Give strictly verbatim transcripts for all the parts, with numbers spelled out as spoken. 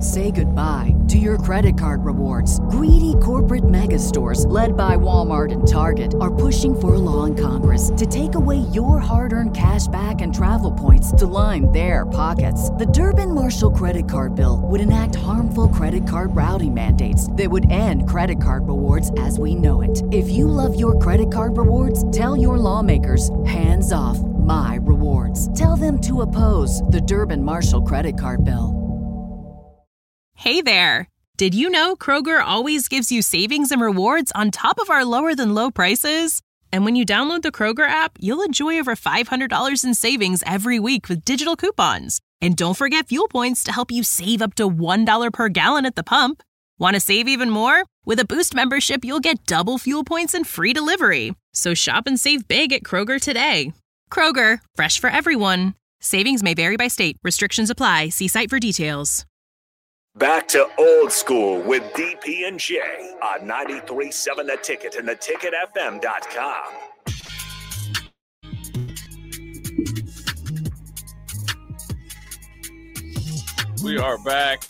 Say goodbye to your credit card rewards. Greedy corporate mega stores, led by Walmart and Target, are pushing for a law in Congress to take away your hard-earned cash back and travel points to line their pockets. The Durbin-Marshall credit card bill would enact harmful credit card routing mandates that would end credit card rewards as we know it. If you love your credit card rewards, tell your lawmakers, hands off my rewards. Tell them to oppose the Durbin-Marshall credit card bill. Hey there! Did you know Kroger always gives you savings and rewards on top of our lower than low prices? And when you download the Kroger app, you'll enjoy over five hundred dollars in savings every week with digital coupons. And don't forget fuel points to help you save up to one dollar per gallon at the pump. Want to save even more? With a Boost membership, you'll get double fuel points and free delivery. So shop and save big at Kroger today. Kroger, fresh for everyone. Savings may vary by state. Restrictions apply. See site for details. Back to old school with D P and J on ninety-three point seven The Ticket and the ticket f m dot com. We are back.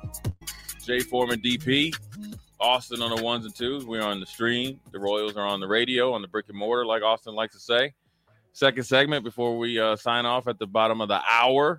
Jay Foreman, D P. Austin on the ones and twos. We're on the stream. The Royals are on the radio, on the brick and mortar, like Austin likes to say. Second segment before we uh, sign off at the bottom of the hour.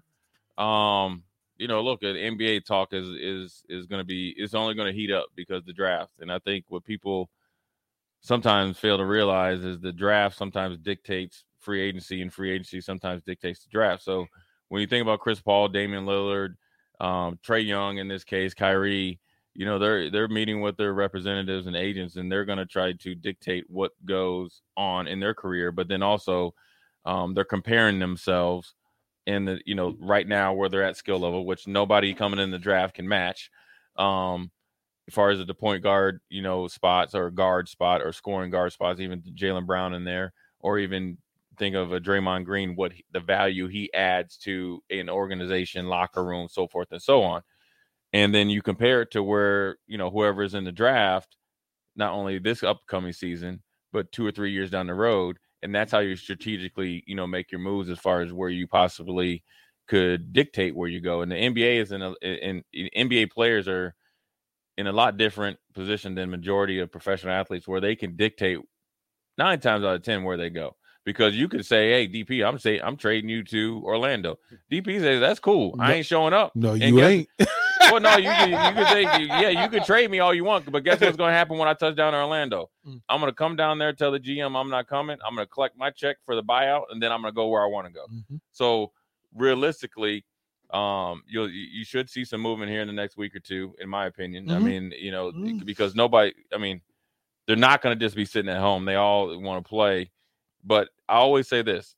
Um, you know, look, at N B A talk is is is going to be – it's only going to heat up because of the draft. And I think what people sometimes fail to realize is the draft sometimes dictates free agency, and free agency sometimes dictates the draft. So when you think about Chris Paul, Damian Lillard, um, Trae Young in this case, Kyrie, you know, they're they're meeting with their representatives and agents, and they're going to try to dictate what goes on in their career. But then also um, they're comparing themselves in the, you know, right now where they're at skill level, which nobody coming in the draft can match. Um, as far as the point guard, you know, spots or guard spot or scoring guard spots, even Jaylen Brown in there, or even think of a Draymond Green, what he, the value he adds to an organization, locker room, so forth and so on. And then you compare it to where, you know, whoever's in the draft, not only this upcoming season, but two or three years down the road. And that's how you strategically, you know, make your moves as far as where you possibly could dictate where you go. And the N B A is in a, in, in N B A players are in a lot different position than majority of professional athletes, where they can dictate nine times out of ten where they go. Because you could say, hey, D P, I'm say I'm trading you to Orlando. D P says, that's cool. No, I ain't showing up. No, and you guess, ain't. Well, no, you can, you can say, yeah, you can trade me all you want, but guess what's going to happen when I touch down in Orlando? Mm. I'm going to come down there, tell the G M I'm not coming. I'm going to collect my check for the buyout, and then I'm going to go where I want to go. Mm-hmm. So realistically, um, you'll you should see some movement here in the next week or two, in my opinion. Mm-hmm. I mean, you know, mm. because nobody, I mean, they're not going to just be sitting at home. They all want to play. But I always say this.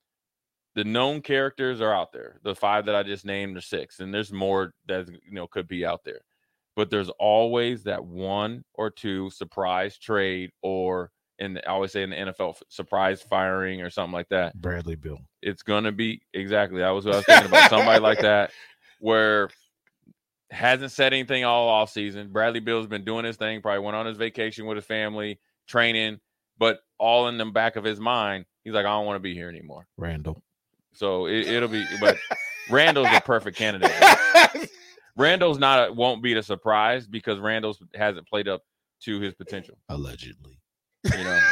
The known characters are out there. The five that I just named are six, and there's more that, you know, could be out there. But there's always that one or two surprise trade, or in the, I always say in the N F L, surprise firing or something like that. Bradley Beal. It's gonna be exactly. That was what I was thinking about. Somebody like that, where hasn't said anything all off season. Bradley Beal's been doing his thing. Probably went on his vacation with his family, training, but all in the back of his mind, he's like, I don't want to be here anymore. Randall. So it, it'll be, but Randall's a perfect candidate. Randall's not, a, won't be the surprise because Randall's hasn't played up to his potential. Allegedly. You know,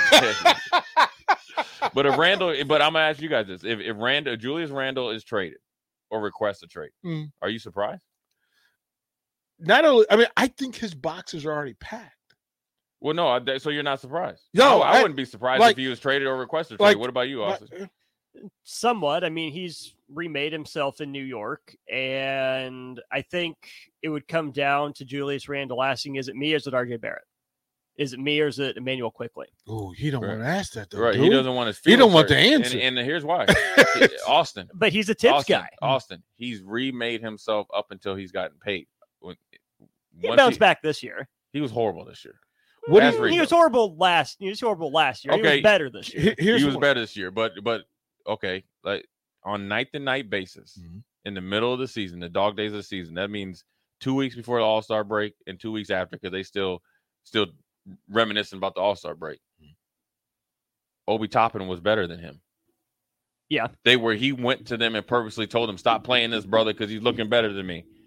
but if Randall, but I'm gonna ask you guys this: if if Randall, Julius Randall is traded or requests a trade, mm. are you surprised? Not only, I mean, I think his boxes are already packed. Well, no, I, so you're not surprised. No, I, I I wouldn't be surprised like, if he was traded or requested a trade. Like, What about you, Austin? Like, Somewhat. I mean, he's remade himself in New York, and I think it would come down to Julius Randle asking, is it me or is it R J Barrett? Is it me or is it Emmanuel Quickly? Oh, he don't right. want to ask that, though. Right. Dude. He doesn't want to. He don't want the answer. And, and here's why. Austin. But he's a tips Austin, guy. Austin. He's remade himself up until he's gotten paid. When, he bounced he, back this year. He was horrible this year. What he, he was horrible last. He was horrible last year. Okay. He was better this year. Here's he was one. better this year, but but okay, like on night to night basis, mm-hmm. in the middle of the season, the dog days of the season. That means two weeks before the All Star break and two weeks after, because they still still reminiscing about the All Star break. Mm-hmm. Obi Toppin was better than him. Yeah, they were. He went to them and purposely told them, "Stop playing this brother because he's looking better than me."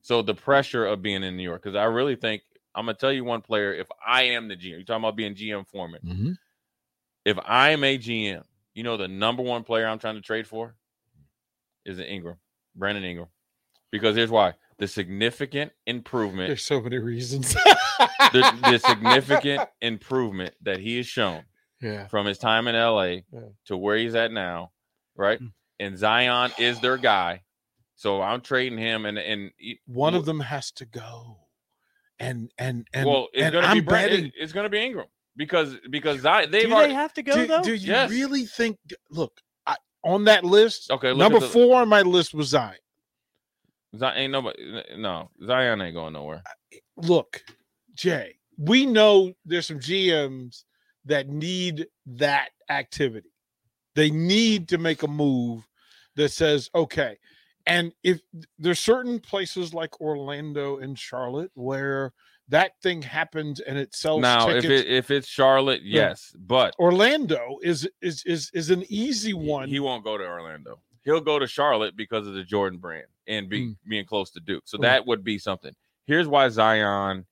So the pressure of being in New York, because I really think I'm gonna tell you one player. If I am the G M, you're talking about being G M foreman. Mm-hmm. If I am a G M, you know the number one player I'm trying to trade for is Ingram, Brandon Ingram, because here's why: the significant improvement. There's so many reasons. the, the significant improvement that he has shown, yeah, from his time in L A yeah. to where he's at now, right? Mm. And Zion is their guy, so I'm trading him, and and one of them has to go. And and and well, it's and gonna I'm be Brandon. betting, It's gonna be Ingram because because Zion, they've do already, they have to go do, though? do you Yes. really think? Look, I, on that list, okay. Look number at the, four on my list was Zion. Zion ain't nobody. No, Zion ain't going nowhere. Look, Jay, we know there's some G Ms that need that activity. They need to make a move that says, okay. And if there's certain places like Orlando and Charlotte where that thing happens and it sells Now, tickets. if it if it's Charlotte, yes, but Orlando is is is is an easy one. he won't go to Orlando. He'll go to Charlotte because of the Jordan brand and be, Mm. being close to Duke. So Mm. that would be something. Here's why Zion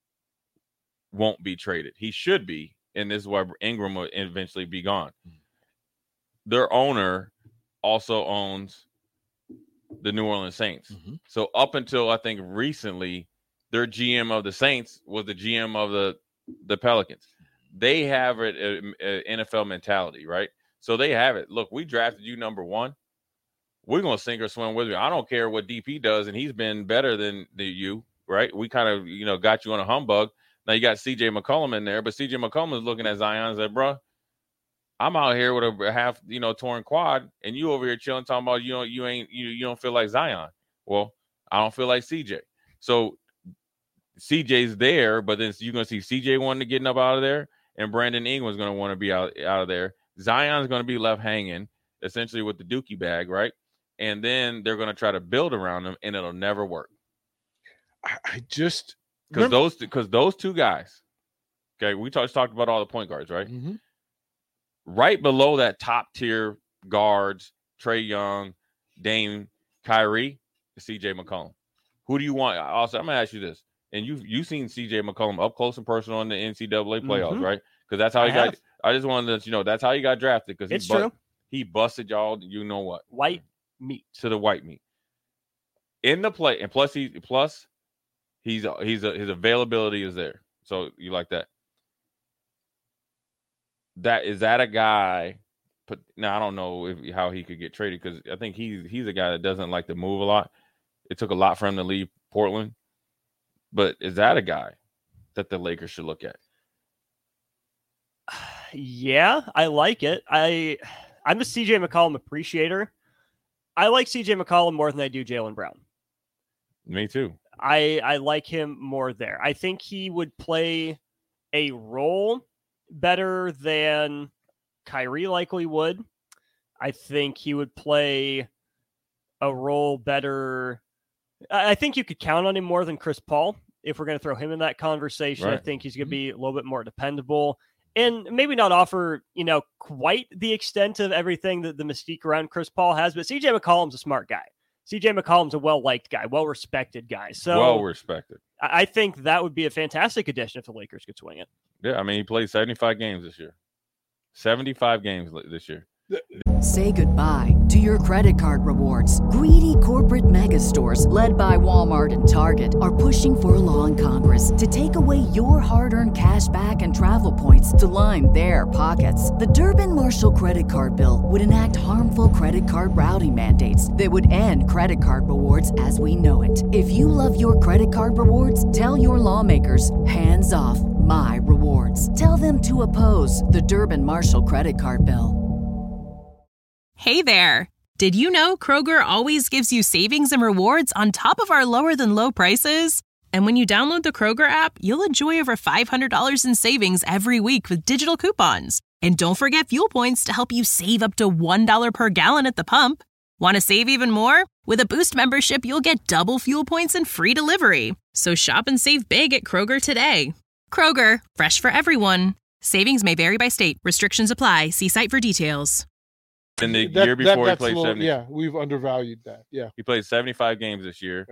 won't be traded. He should be, and this is why Ingram will eventually be gone. Mm. Their owner also owns the New Orleans Saints. Mhm. So up until I think recently, their G M of the Saints was the G M of the, the Pelicans. They have an N F L mentality, right? So they have it. Look, we drafted you number one. We're going to sink or swim with you. I don't care what D P does, and he's been better than the, you, right? We kind of, you know, got you on a humbug. Now you got C J McCollum in there, but C J McCollum is looking at Zion and said, bro, I'm out here with a half, you know, torn quad, and you over here chilling, talking about you don't, you ain't, you, you don't feel like Zion. Well, I don't feel like C J. So C J's there, but then you're going to see C J wanting to get up out of there, and Brandon Ingram's going to want to be out, out of there. Zion's going to be left hanging, essentially with the dookie bag, right? And then they're going to try to build around him, and it'll never work. I, I just because those because those two guys, okay, we talk, talked about all the point guards, right? Mm-hmm. Right below that top tier guards, Trae Young, Dame, Kyrie, C J McCollum. Who do you want? Also, I'm gonna ask you this, and you've you've seen C J McCollum up close and personal in the N C double A playoffs, Mhm. right? Because that's how he I got. have. I just wanted to let you know that's how he got drafted. Because It's he bu- true. he busted y'all. You know what? White meat. To the white meat in the play, and plus he plus he's he's a, his availability is there. So you like that? That is that a guy? But now I don't know if how he could get traded because I think he's he's a guy that doesn't like to move a lot. It took a lot for him to leave Portland, but is that a guy that the Lakers should look at? Yeah, I like it. I I'm a C J McCollum appreciator. I like C J McCollum more than I do Jaylen Brown. Me too. I I like him more there. I think he would play a role better than Kyrie likely would. I think he would play a role better. I I think you could count on him more than Chris Paul if we're going to throw him in that conversation. I Right. think he's going to be a little bit more dependable and maybe not offer, you know, quite the extent of everything that the mystique around Chris Paul has. But C J McCollum's a smart guy. C J McCollum's a well-liked guy, well-respected guy. So Well respected. I I think that would be a fantastic addition if the Lakers could swing it. Yeah, I mean he played seventy-five games this year. seventy-five games li- this year. Say goodbye to your credit card rewards. Greedy corporate mega stores, led by Walmart and Target, are pushing for a law in Congress to take away your hard-earned cash back and travel points to line their pockets. The Durbin-Marshall credit card bill would enact harmful credit card routing mandates that would end credit card rewards as we know it. If you love your credit card rewards, tell your lawmakers, hands off my rewards. Tell them to oppose the Durbin-Marshall credit card bill. Hey there! Did you know Kroger always gives you savings and rewards on top of our lower than low prices? And when you download the Kroger app, you'll enjoy over five hundred dollars in savings every week with digital coupons. And don't forget fuel points to help you save up to one dollar per gallon at the pump. Want to save even more? With a Boost membership, you'll get double fuel points and free delivery. So shop and save big at Kroger today. Kroger, fresh for everyone. Savings may vary by state. Restrictions apply. See site for details. And the That- year that- before he that's a played little- seventy. Yeah, we've undervalued that. Yeah. He played seventy-five games this year. Yeah.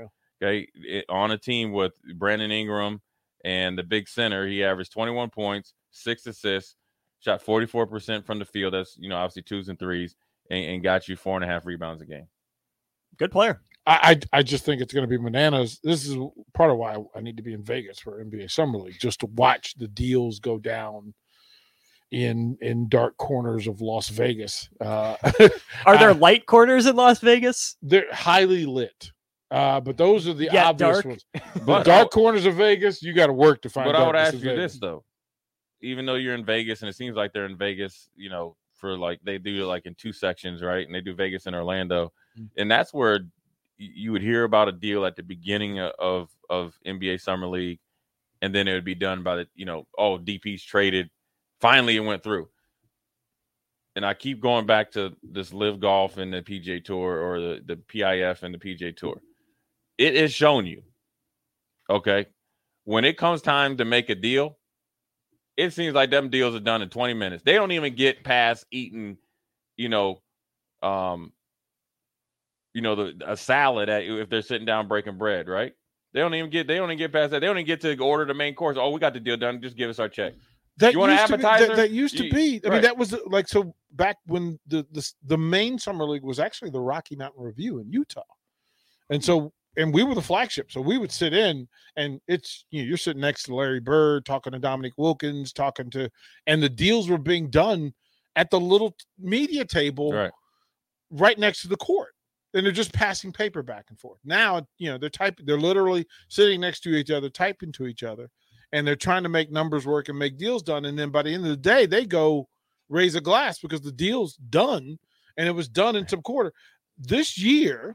Okay, it, on a team with Brandon Ingram and the big center, he averaged twenty-one points, six assists, shot forty-four percent from the field. That's, you know, obviously twos and threes, and, and got you four and a half rebounds a game. Good player. I, I I just think it's going to be bananas. This is part of why I need to be in Vegas for N B A Summer League, just to watch the deals go down in in dark corners of Las Vegas. Uh, Are there I, light corners in Las Vegas? They're highly lit, uh, but those are the Yeah, obvious dark. ones. The dark corners of Vegas, you got to work to find. But I would ask in you Vegas. this though, even though you're in Vegas and it seems like they're in Vegas, you know, for like they do like in two sections, right? And they do Vegas and Orlando, Mm-hmm. and that's where you would hear about a deal at the beginning of of N B A Summer League, and then it would be done by the, you know, oh, D P's traded. Finally, it went through. And I keep going back to this Live Golf and the P G A Tour, or the, the P I F and the P G A Tour. It has shown you, okay, when it comes time to make a deal, it seems like them deals are done in twenty minutes. They don't even get past eating, you know, um, you know, the a salad at, if they're sitting down breaking bread, right? They don't even get they don't even get past that. They don't even get to order the main course. Oh, we got the deal done. Just give us our check. That You want an used to be- appetizer? that, that used to You- be. I right. mean, that was like so back when the, the the main summer league was actually the Rocky Mountain Review in Utah, and so and we were the flagship. So we would sit in, and it's you know you're sitting next to Larry Bird, talking to Dominique Wilkins, talking to, and the deals were being done at the little media table Right. right next to the court. And they're just passing paper back and forth. Now, you know, they're typing, they're literally sitting next to each other, typing to each other, and they're trying to make numbers work and make deals done. And then by the end of the day, they go raise a glass because the deal's done, and it was done in some quarter. This year,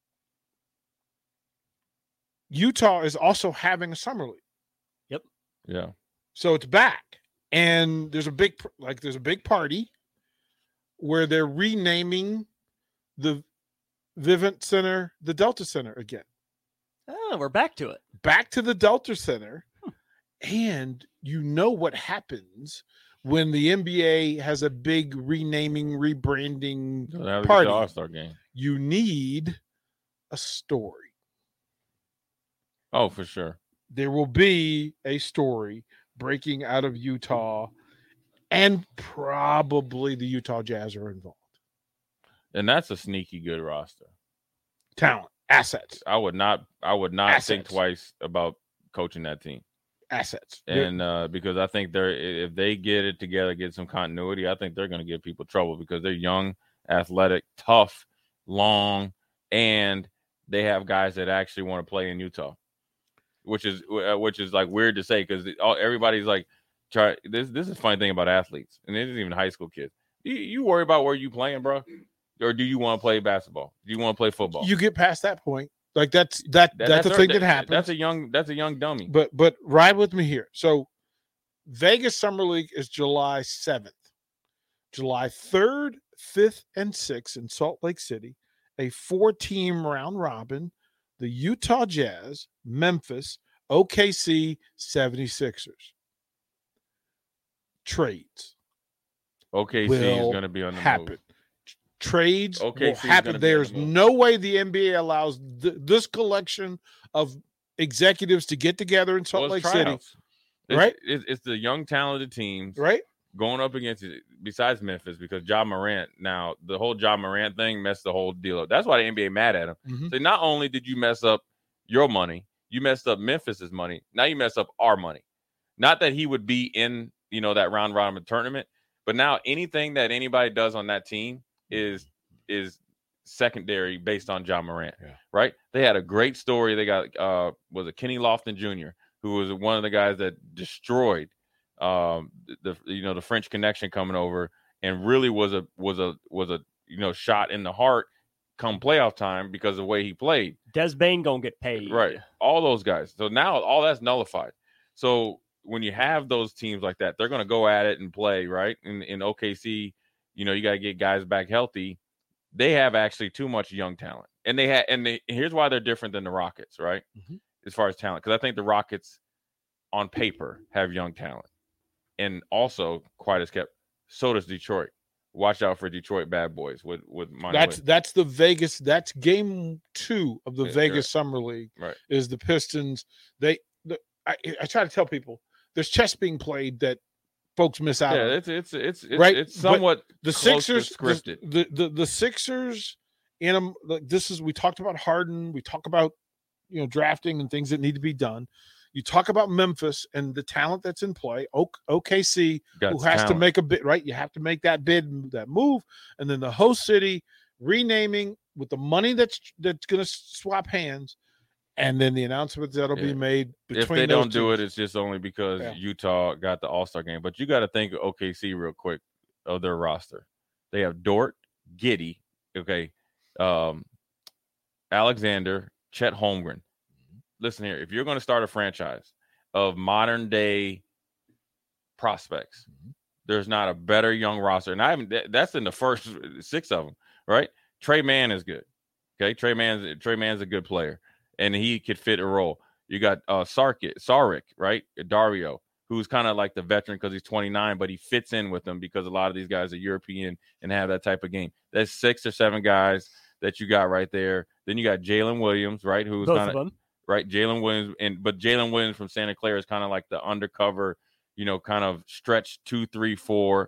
Utah is also having a summer league. Yeah. So it's back. And there's a big like there's a big party where they're renaming the Vivint Center the Delta Center again. Oh, we're back to it. Back to the Delta Center. And you know what happens when the N B A has a big renaming, rebranding So now we get party. the All-Star game. You need a story. Oh, for sure. There will be a story breaking out of Utah, and probably the Utah Jazz are involved. And that's a sneaky good roster. Talent, assets, I would not I would not think Assets. twice about coaching that team. assets. And uh, because I think they're if they get it together, get some continuity, I think they're going to give people trouble because they're young, athletic, tough, long, and they have guys that actually want to play in Utah, which is uh, which is like weird to say because everybody's like, try this. This is a funny thing about athletes, and it isn't even high school kids. You, you worry about where you playing, bro, or do you want to play basketball? Do you want to play football? You get past that point. Like that's that, That- that's the a- thing that happens. That's a young that's a young dummy. But but ride with me here. So Vegas Summer League is July seventh. July third, fifth, and sixth in Salt Lake City, a four-team round robin, the Utah Jazz, Memphis, O K C, seventy-sixers. Trades O K C is will going to be on the happen. move. Trades O K C will is gonna happen. be on There's the move. no way the N B A allows th- this collection of executives to get together in Salt Well, Lake it's City, tryouts. It's, right? It's, it's the young talented teams right? going up against it. Besides Memphis, because Ja Morant now the whole Ja Morant thing messed the whole deal up. That's why the N B A mad at him. Mhm. So not only did you mess up your money, you messed up Memphis's money. Now you mess up our money. Not that he would be in you know that round robin tournament, but now anything that anybody does on that team is is secondary based on Ja Morant, Yeah. right? They had a great story. They got uh was it Kenny Lofton Junior, who was one of the guys that destroyed um the, the you know the French Connection coming over and really was a was a was a you know shot in the heart come playoff time because of the way he played. Des Bane gonna get paid. Right. All those guys. So now all that's nullified. So when you have those teams like that, they're going to go at it and play, right? In in O K C, you know, you got to get guys back healthy. They have actually too much young talent. And they had and they, here's why they're different than the Rockets, right? Mhm. As far as talent, cuz I think the Rockets on paper have young talent. And also quite as kept so does Detroit. watch out for Detroit Bad Boys with with Monty That's Williams. that's the Vegas. That's game two of the Yeah, Vegas right. Summer League. Right. Is the Pistons? They. The, I, I try to tell people there's chess being played that folks miss out Yeah, on. it's it's it's it's, Right, it's but somewhat The close to Sixers, scripted. the, the the the Sixers, in them. Like this is we talked about Harden. We talk about you know drafting and things that need to be done. You talk about Memphis and the talent that's in play. O- OKC, Got who has talent. to make a bid, right? You have to make that bid, that move, and then the host city renaming with the money that's that's going to swap hands, and then the announcements that'll Yeah. be made between. If they those don't do teams. it, it's just only because Yeah. Utah got the All-Star game. But you got to think of O K C real quick of their roster. They have Dort, Giddey, okay, um, Alexander, Chet Holmgren. Listen here, if you're going to start a franchise of modern day prospects, there's not a better young roster. And I haven't, that's in the first six of them, right? Trey Mann is good. Okay. Trey Mann's Trey Mann's a good player and he could fit a role. You got uh Sarkit, Saric, right? Dario, who's kind of like the veteran because he's twenty-nine, but he fits in with them because a lot of these guys are European and have that type of game. That's six or seven guys that you got right there. Then you got Jalen Williams, right? Who's Both kind of them. right? Jalen Williams, and but Jalen Williams from Santa Clara is kind of like the undercover, you know, kind of stretch two, three, four,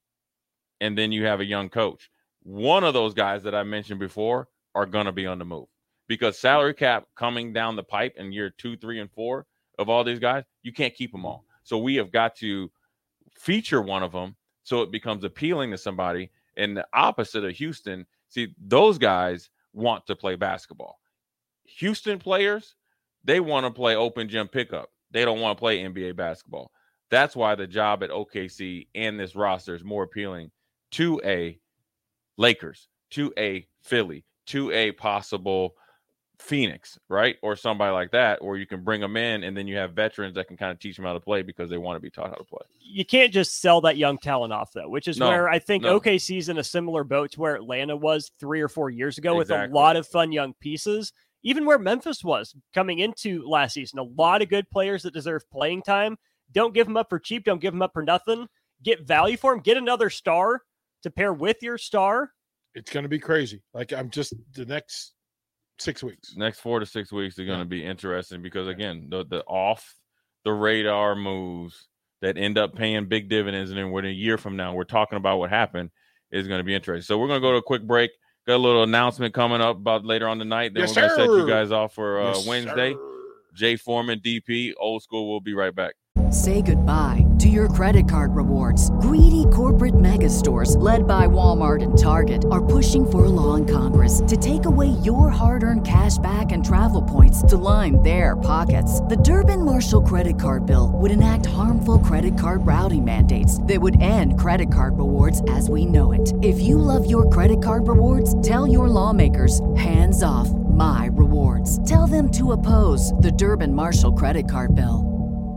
and then you have a young coach. One of those guys that I mentioned before are going to be on the move because salary cap coming down the pipe in year two, three, and four of all these guys, you can't keep them all. So we have got to feature one of them so it becomes appealing to somebody. And the opposite of Houston, see, those guys want to play basketball. Houston players, they want to play open gym pickup. They don't want to play N B A basketball. That's why the job at O K C and this roster is more appealing to a Lakers, to a Philly, to a possible Phoenix, right? Or somebody like that, or you can bring them in and then you have veterans that can kind of teach them how to play because they want to be taught how to play. You can't just sell that young talent off, though, which is No, where I think no. O K C's in a similar boat to where Atlanta was three or four years ago with a Exactly. lot of fun young pieces. Even where Memphis was coming into last season, a lot of good players that deserve playing time. Don't give them up for cheap. Don't give them up for nothing. Get value for them. Get another star to pair with your star. It's going to be crazy. Like I'm just the next six weeks. Next four to six weeks are going to be interesting because, again, the, the off the radar moves that end up paying big dividends, and then we're in a year from now, we're talking about what happened, is going to be interesting. So we're going to go to a quick break. Got a little announcement coming up about later on tonight. Then Yes, we're going to set sir. you guys off for uh, Yes, Wednesday. sir. Jay Foreman, D P, Old School. We'll be right back. Say goodbye to your credit card rewards. Greedy corporate mega stores, led by Walmart and Target, are pushing for a law in Congress to take away your hard-earned cash back and travel points to line their pockets. The Durbin-Marshall credit card bill would enact harmful credit card routing mandates that would end credit card rewards as we know it. If you love your credit card rewards, tell your lawmakers, hands off my rewards. Tell them to oppose the Durbin-Marshall credit card bill.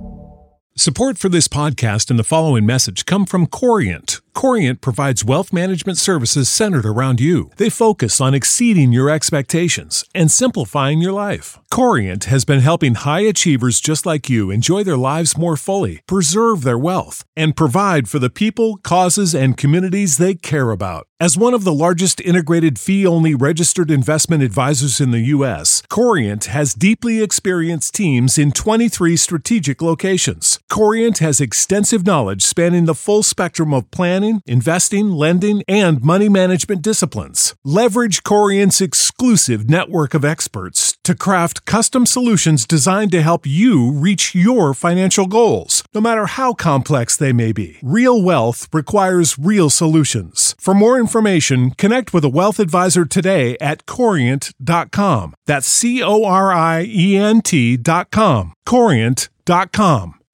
Support for this podcast and the following message come from Corient. Corient provides wealth management services centered around you. They focus on exceeding your expectations and simplifying your life. Corient has been helping high achievers just like you enjoy their lives more fully, preserve their wealth, and provide for the people, causes, and communities they care about. As one of the largest integrated fee-only registered investment advisors in the U S, Corient has deeply experienced teams in twenty-three strategic locations. Corient has extensive knowledge spanning the full spectrum of planning, investing, lending, and money management disciplines. Leverage Corient's exclusive network of experts to craft custom solutions designed to help you reach your financial goals, no matter how complex they may be. Real wealth requires real solutions. For more information, connect with a wealth advisor today at corient dot com. That's C O R I E N T dot com. corient dot com.